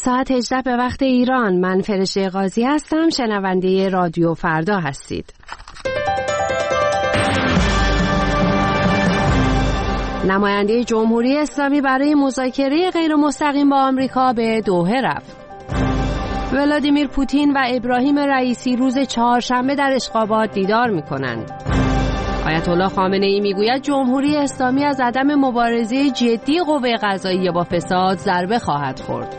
ساعت 18 به وقت ایران. من فرشته قاضی هستم. شنونده رادیو فردا هستید. نماینده جمهوری اسلامی برای مذاکره غیر مستقیم با آمریکا به دوحه رفت. ولادیمیر پوتین و ابراهیم رئیسی روز چهارشنبه در اشخابات دیدار می‌کنند. آیت الله خامنه‌ای میگوید جمهوری اسلامی از عدم مبارزه جدی قوه قضاییه با فساد ضربه خواهد خورد.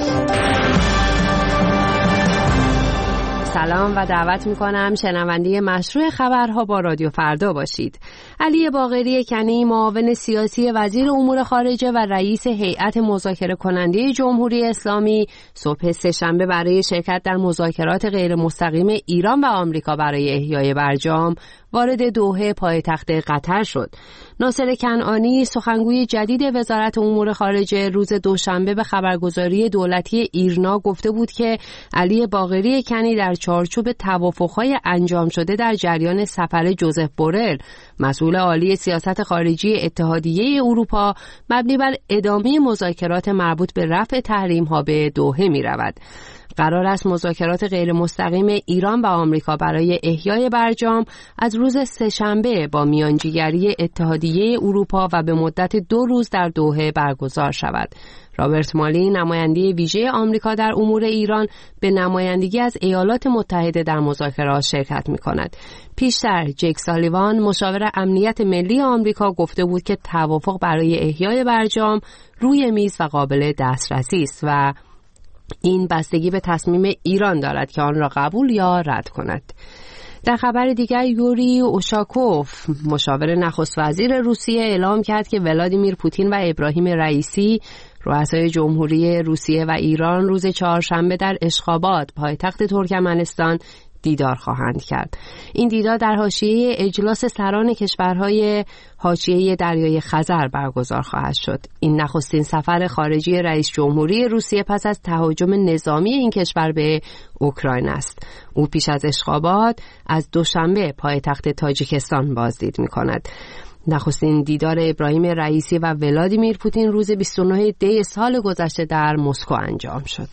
سلام و دعوت میکنم شنونده مشروع خبرها با رادیو فردا باشید. علی باقری کنی، معاون سیاسی وزیر امور خارجه و رئیس هیئت مذاکره کننده جمهوری اسلامی، صبح سه‌شنبه برای شرکت در مذاکرات غیر مستقیم ایران و آمریکا برای احیای برجام وارد دوحه پایتخت قطر شد. ناصر کنعانی، سخنگوی جدید وزارت امور خارجه، روز دوشنبه به خبرگزاری دولتی ایرنا گفته بود که علی باقری کنی در چارچوب توافق‌های انجام شده در جریان سفر جوزف بورل، مسئول عالی سیاست خارجی اتحادیه اروپا، مبنی بر ادامه مذاکرات مربوط به رفع تحریم‌ها به دوحه می‌رود. قرار است مذاکرات غیر مستقیم ایران و آمریکا برای احیای برجام از روز سه‌شنبه با میانجیگری اتحادیه اروپا و به مدت 2 روز در دوحه برگزار شود. رابرت مالی، نماینده ویژه آمریکا در امور ایران، به نمایندگی از ایالات متحده در مذاکرات شرکت می‌کند. پیشتر جک سالیوان، مشاور امنیت ملی آمریکا، گفته بود که توافق برای احیای برجام روی میز و قابل دسترسی است و این بستگی به تصمیم ایران دارد که آن را قبول یا رد کند. در خبر دیگر، یوری اوشاکوف، مشاور نخست وزیر روسیه، اعلام کرد که ولادیمیر پوتین و ابراهیم رئیسی، رؤسای جمهوری روسیه و ایران، روز چهارشنبه در اشخابات، پایتخت ترکمنستان، دیدار خواهند کرد. این دیدار در حاشیه اجلاس سران کشورهای حاشیه دریای خزر برگزار خواهد شد. این نخستین سفر خارجی رئیس جمهوری روسیه پس از تهاجم نظامی این کشور به اوکراین است. او پیش از اشخابات از دوشنبه پایتخت تاجیکستان بازدید می‌کند. نخستین دیدار ابراهیم رئیسی و ولادیمیر پوتین روز 29 دی سال گذشته در مسکو انجام شد.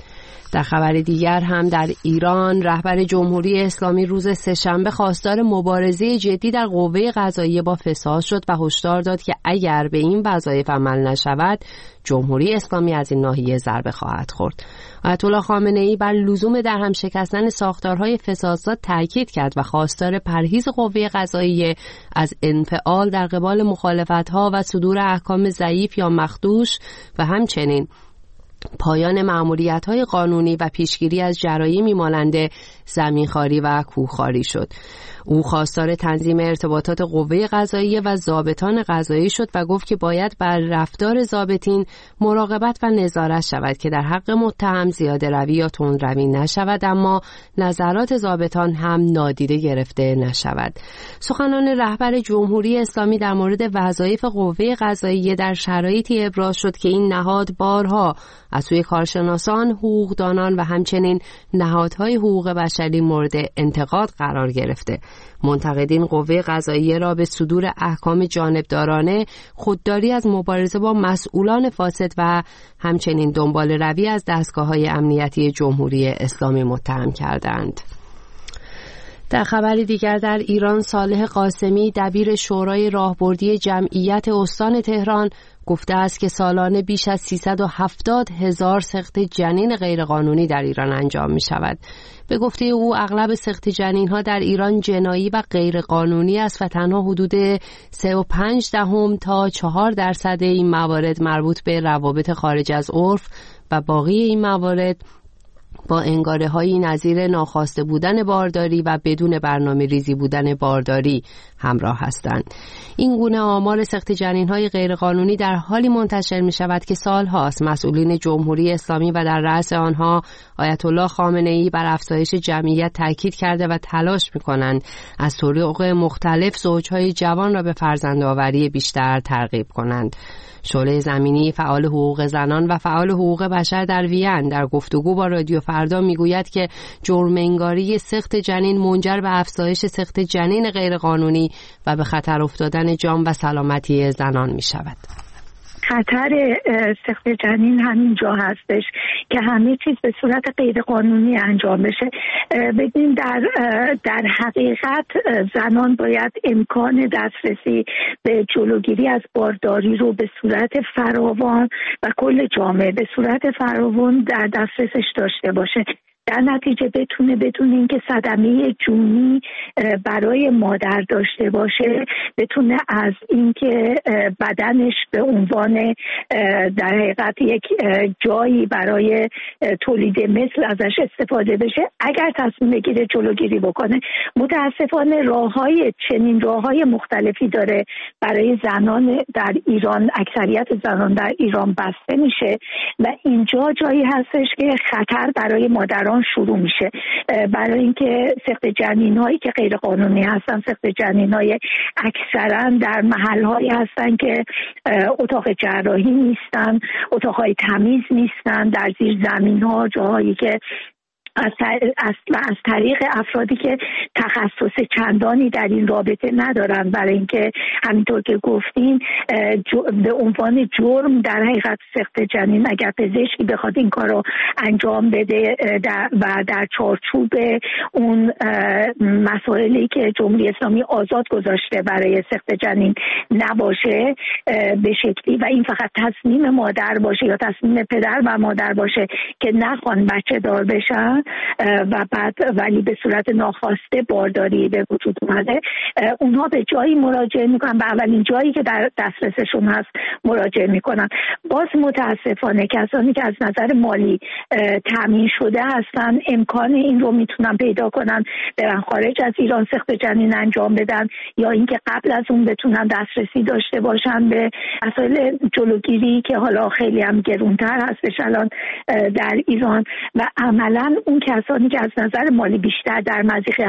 در خبر دیگر هم در ایران، رهبر جمهوری اسلامی روز سه‌شنبه خواستار مبارزه جدی در قوه قضاییه با فساد شد و هشدار داد که اگر به این وظایف عمل نشود، جمهوری اسلامی از این ناحیه ضربه خواهد خورد. آیت الله خامنه‌ای بر لزوم درهم شکستن ساختارهای فسادزا تاکید کرد و خواستار پرهیز قوه قضاییه از انفعال در قبال مخالفت‌ها و صدور احکام ضعیف یا مخدوش و همچنین پایان مأموریت‌های قانونی و پیشگیری از جرایمی مانند زمینخواری و کوهخواری شد. او خواستار تنظیم ارتباطات قوه قضاییه و ضابطان قضایی شد و گفت که باید بر رفتار ضابطین مراقبت و نظارت شود که در حق متهم زیاده روی یا تندروی نشود، اما نظرات ضابطان هم نادیده گرفته نشود. سخنان رهبر جمهوری اسلامی در مورد وظایف قوه قضاییه در شرایطی ابراز شد که این نهاد بارها از سوی کارشناسان، حقوقدانان و همچنین نهادهای حقوق بشری مورد انتقاد قرار گرفته. منتقدین قوه قضاییه را به صدور احکام جانبدارانه، خودداری از مبارزه با مسئولان فاسد و همچنین دنبال روی از دستگاه‌های امنیتی جمهوری اسلامی متهم کردند. در خبر دیگر، در ایران، صالح قاسمی، دبیر شورای راهبردی جمعیت استان تهران، گفته است که سالانه بیش از 370,000 سقط جنین غیرقانونی در ایران انجام می شود. به گفته او، اغلب سقط جنین‌ها در ایران جنایی و غیرقانونی است و تنها حدود 3.5 تا 4% این موارد مربوط به روابط خارج از عرف و باقی این موارد با انگاره‌هایی نظیر ناخواسته بودن بارداری و بدون برنامه ریزی بودن بارداری همراه هستند. این گونه آمار سقط جنین‌های غیرقانونی در حالی منتشر می‌شود که سال‌هاست مسئولین جمهوری اسلامی و در رأس آنها آیت الله خامنه‌ای بر افزایش جمعیت تاکید کرده و تلاش می‌کنند از طرق مختلف زوج‌های جوان را به فرزندآوری بیشتر ترغیب کنند. شعله زمینی، فعال حقوق زنان و فعال حقوق بشر در وین، در گفتگو با رادیو فردا میگوید که جرم‌انگاری سقط جنین منجر به افزایش سقط جنین غیرقانونی و به خطر افتادن جان و سلامتی زنان می شود. خطر سقط جنین همین جا هستش که همه چیز به صورت غیر قانونی انجام بشه. ببین در حقیقت زنان باید امکان دسترسی به جلوگیری از بارداری رو به صورت فراوان و کل جامعه به صورت فراوان در دسترسش داشته باشه. در نتیجه بدون اینکه صدمه جونی برای مادر داشته باشه، بتونه از اینکه بدنش به عنوان در حقیقت یک جایی برای تولید مثل ازش استفاده بشه، اگر تصمیم بگیره جلوگیری بکنه. متاسفانه چنین راههای مختلفی داره برای زنان در ایران. اکثریت زنان در ایران بسته میشه و اینجا جایی هستش که خطر برای مادران شروع میشه، برای اینکه سقط جنین‌هایی که غیر قانونی هستن، سقط جنین‌های اکثرا در محل‌هایی هستن که اتاق جراحی نیستن، اتاق‌های تمیز نیستن، در زیر زمین‌ها، جاهایی که از طریق افرادی که تخصص چندانی در این رابطه ندارن، برای اینکه همینطور که گفتین به عنوان جرم در حقیقت سقط جنین اگر پزشکی بخواد این کار رو انجام بده و در چارچوب اون مسائلی که جمهوری اسلامی آزاد گذاشته برای سقط جنین نباشه به شکلی و این فقط تصمیم مادر باشه یا تصمیم پدر و مادر باشه که نخوان بچه دار بشن و بعد ولی به صورت ناخواسته بارداری به وجود اومده، اونها به جایی مراجعه میکنن، به اولین جایی که در دسترسشون هست مراجعه میکنن. باز متاسفانه کسانی که از نظر مالی تامین شده هستن امکان این رو میتونن پیدا کنن برن خارج از ایران سقط جنین انجام بدن، یا اینکه قبل از اون بتونن دسترسی داشته باشن به مسائل جلوگیری که حالا خیلی هم گرونتر هستش الان در ایران. و عملا اون کسانی که از نظر مالی بیشتر در مضیقه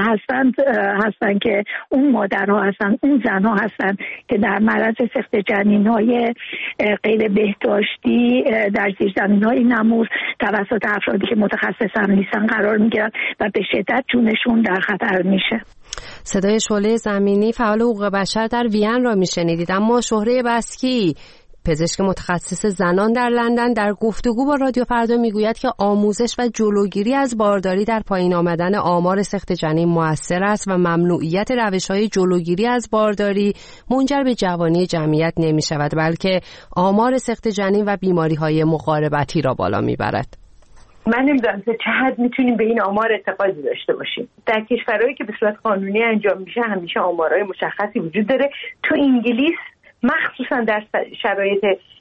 هستن که اون مادرها هستن، اون زنها هستن که در معرض سقط جنین‌های غیر بهداشتی در زیرزمین‌های نمور توسط افرادی که متخصص هم نیستن قرار میگیرن و به شدت جونشون در خطر میشه. صدای شعله زمینی فعال حقوق بشر در وین را میشنیدید. اما شهره بسکی، پزشک متخصص زنان در لندن، در گفتگو با رادیو فردا میگوید که آموزش و جلوگیری از بارداری در پایین آمدن آمار سقط جنین مؤثر است و ممنوعیت روش‌های جلوگیری از بارداری منجر به جوانی جمعیت نمی‌شود، بلکه آمار سقط جنین و بیماری‌های مقاربتی را بالا می‌برد. من نمیدونم که چه حد میتونیم به این آمار اعتقادی داشته باشیم. در کشورهایی که به صورت قانونی انجام میشه همیشه آمارهای مشخصی وجود داره. تو انگلیس مخصوصا در شرایط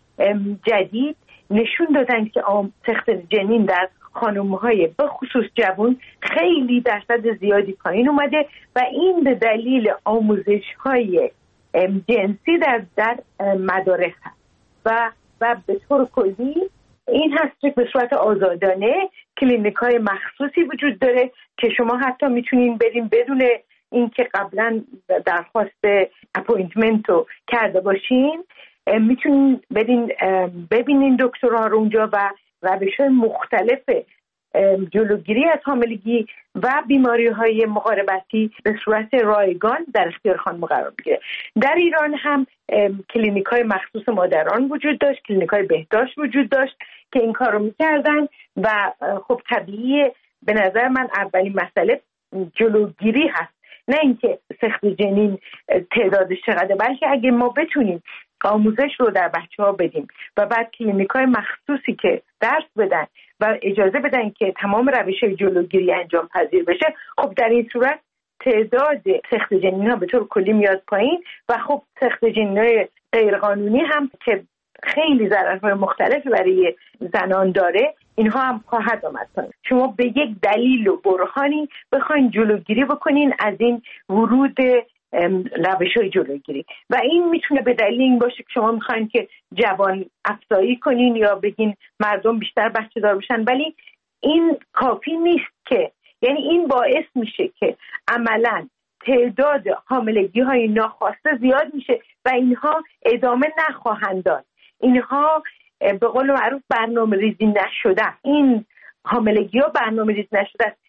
جدید نشون دادن که سقط جنین در خانم‌های به خصوص جوان خیلی درصد زیادی پایین اومده و این به دلیل آموزش‌های جنسی در مدارس هست و به طور کلی این هست که به صورت آزادانه کلینیک‌های مخصوصی وجود داره که شما حتی میتونین بریم بدون اینکه قبلا درخواست اپوینتمنت رو کرده باشین، میتونین ببینین دکترها رو اونجا و روش‌های مختلف جلوگیری از حاملگی و بیماری‌های مقاربتی به صورت رایگان در اختیار خانم قرار میگیره. در ایران هم کلینیک‌های مخصوص مادران وجود داشت، کلینیک‌های بهداشت وجود داشت که این کار رو می‌کردن و خب طبیعیه به نظر من اولین مسئله جلوگیری هست، نه اینکه سقط جنین تعدادش چقدره، بلکه اگه ما بتونیم آموزش رو در بچه‌ها بدیم و بعد کلینیک‌های مخصوصی که درس بدن و اجازه بدن که تمام روش‌های جلوگیری انجام پذیر بشه، خب در این صورت تعداد سقط جنین‌ها به طور کلی میاد پایین و خب سقط جنین‌های غیرقانونی هم که خیلی ضررهای مختلفی برای زنان داره اینها هم خواهد آمد پایین. شما به یک دلیل و برهانی بخواین جلوگیری بکنین از این ورود روش‌های جلوگیری و این میتونه به دلیل این باشه که شما میخواین که جوان افزایی کنین یا بگین مردم بیشتر بچه دار بشن، ولی این کافی نیست که، یعنی این باعث میشه که عملاً تعداد حاملگی‌های ناخواسته زیاد میشه و اینها ادامه نخواهند داد. اینها به قول معروف برنامه ریزی نشده. این حاملگی‌ها برنامه ریزی نشده است.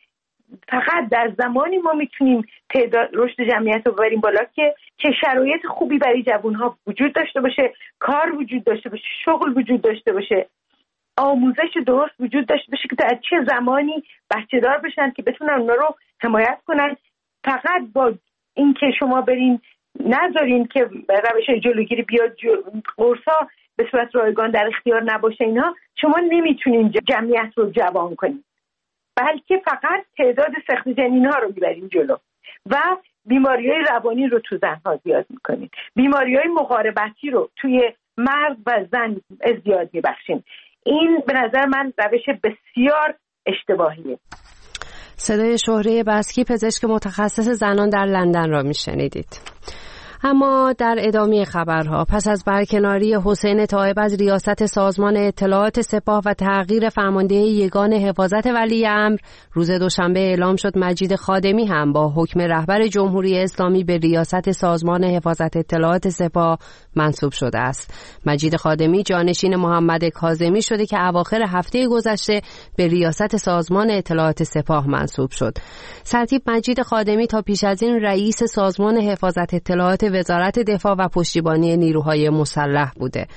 فقط در زمانی ما میتونیم تعداد رشد جمعیت رو ببریم بالا که شرایط خوبی برای جوانها وجود داشته باشه، کار وجود داشته باشه، شغل وجود داشته باشه، آموزش درست وجود داشته باشه که در چه زمانی بچه دار بشن که بتونن اونا رو حمایت کنن. فقط با اینکه شما برین نذارین که روش جلوگیری بیاد قرصا به صورت رایگان در اختیار نباشه، اینا شما نمیتونین جمعیت رو جوان کنین، بلکه فقط تعداد سخت جنین ها رو میبرین جلو و بیماری‌های روانی رو تو زنها زیاد میکنین، بیماری‌های مقاربتی رو توی مرد و زن زیاد میبخشین. این به نظر من روش بسیار اشتباهیه. صدای شهره بسکی، پزشک متخصص زنان در لندن را میشنیدید. اما در ادامه خبرها، پس از برکناری حسین طایب از ریاست سازمان اطلاعات سپاه و تغییر فرمانده یگان حفاظت ولی امر، روز دوشنبه اعلام شد مجید خادمی هم با حکم رهبر جمهوری اسلامی به ریاست سازمان حفاظت اطلاعات سپاه منصوب شده است. مجید خادمی جانشین محمد کاظمی شده که اواخر هفته گذشته به ریاست سازمان اطلاعات سپاه منصوب شد. سرتیپ مجید خادمی تا پیش از این رئیس سازمان حفاظت اطلاعات وزارت دفاع و پشتیبانی نیروهای مسلح بوده.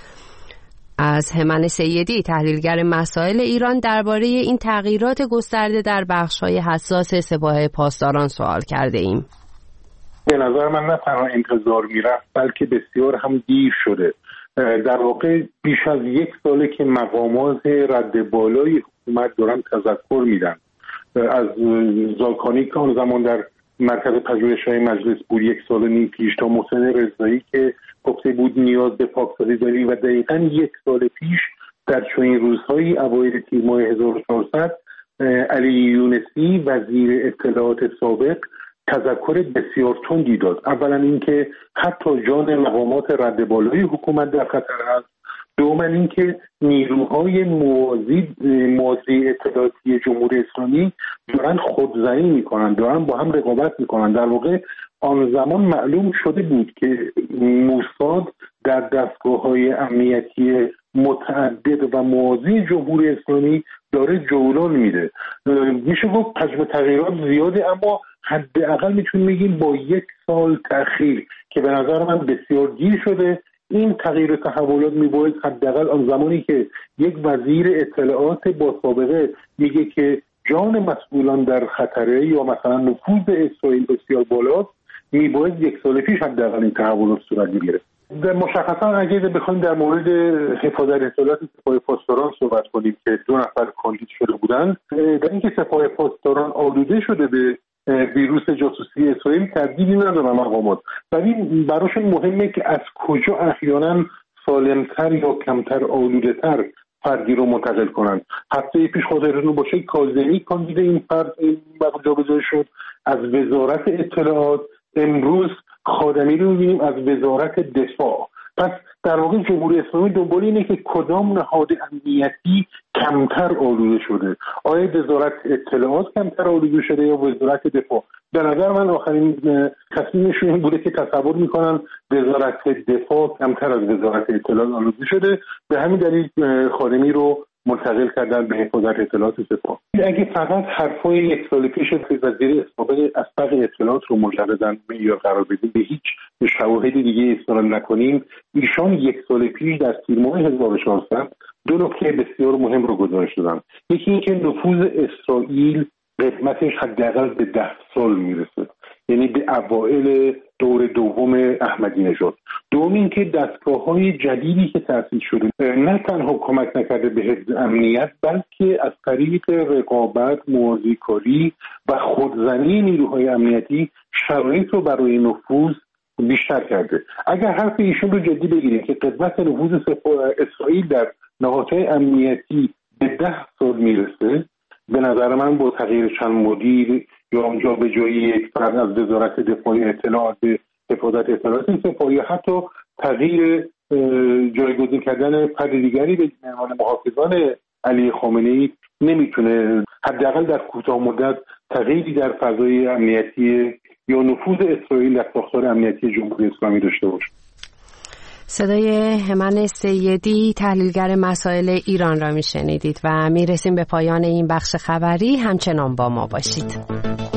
از همان سیدی، تحلیلگر مسائل ایران، درباره این تغییرات گسترده در بخش‌های حساس سپاه پاسداران سوال کرده ایم. به نظر من نه تنها انتظار میرفت بلکه بسیار هم دیر شده. در واقع بیش از یک ساله که مقامات رد بالای حکومت دارن تذکر میدن. از زاکانی که آن زمان در مرکز پژوهش‌های مجلس بود 1 سال و نیم پیش، تا محسن رضایی که گفته بود نیاز به پاکسازی داریم و دقیقاً 1 سال پیش در چنین روزهایی اوایل تیر ماه 1400 علی یونسی وزیر اطلاعات سابق تذکر بسیار تندی داد. اولا اینکه حتی جان مقامات رد بالای حکومت در خطر است، دوما اینکه نیروهای موازی اطلاعاتی جمهوری اسلامی دارن خودزنی میکنن، دارن با هم رقابت میکنن. در واقع آن زمان معلوم شده بود که موساد در دستگاه‌های امنیتی متعدد و موازی جمهوری اسلامی داره جولان میده. میشه گفت حجم تغییرات زیاده، اما حداقل میتونیم بگیم با 1 سال تأخیر که به نظر من بسیار دیر شده. این تغییر تحولات میباید حداقل آن زمانی که یک وزیر اطلاعات با سابقه میگه که جان مسئولان در خطره یا مثلا نفوذ اسرائیل بسیار بالاست، میباید 1 سال پیش حداقل این تحولات صورت بگیره. در مشخصا اگه بخوایم در مورد حفاظت اطلاعات سپاه پاسداران صحبت کنیم که 2 نفر کاندید شده بودند، در اینکه سپاه پاسداران آلوده شده به ویروس جاسوسی اسرائیل تردیدی ندارن مقامات، ولی براشون مهمه که از کجا احیانا سالمتر یا کمتر آلوده‌تر فردی رو منتقل کنن. هفته پیش خاطرتون باشه کاظمی کاندید این فرد جابجا شد از وزارت اطلاعات، امروز خادمی رو می‌بینیم از وزارت دفاع. پس در واقع جمهوری اسلامی دنبال اینه که کدام نهاد امنیتی کمتر آلوده شده، آیا وزارت اطلاعات کمتر آلوده شده یا وزارت دفاع. به نظر من آخرین تصمیمشون این بوده که تصور میکنن وزارت دفاع کمتر از وزارت اطلاعات آلوده شده، به همین دلیل خادمی رو منتقل کردن به حفاظت اطلاعات سپاه. اگه فقط حرفای 1 سال پیش وزیر سابق اسبق اطلاعات رو مجرداً معیار قرار بدیم، به هیچ شواهد دیگه استناد نکنیم، ایشان 1 سال پیش در تیر ماه 1400 2 نکته بسیار مهم رو گزارش دادن. یکی اینکه نفوذ اسرائیل قدمتش حداقل به 10 سال میرسه، یعنی به اوائل دور دوم احمدی نژاد. دوم اینکه دستگاه‌های جدیدی که تأسیس شده نه تنها کمک نکرده به حفظ امنیت، بلکه از طریق رقابت، موازیکاری و خودزنی نیروهای امنیتی شرایط رو برای نفوذ بیشتر کرده. اگر حرف ایشون رو جدی بگیریم که قدمت نفوذ اسرائیل در نهادهای امنیتی به 10 سال میرسه، به نظر من با تغییر چند مدیر یا اونجا به جای یک فرد از وزارت دفاع اطلاعات به حفاظت اطلاعات سپاه یا حتی تغییر جایگزین کردن فرد دیگری به عنوان محافظان علی خامنه‌ای نمیتونه حداقل در کوتاه مدت تغییری در فضای امنیتی یا نفوذ اسرائیل در ساختار امنیتی جمهوری اسلامی داشته باشه. صدای همن سیدی تحلیلگر مسائل ایران را میشنیدید و میرسیم به پایان این بخش خبری. همچنان با ما باشید.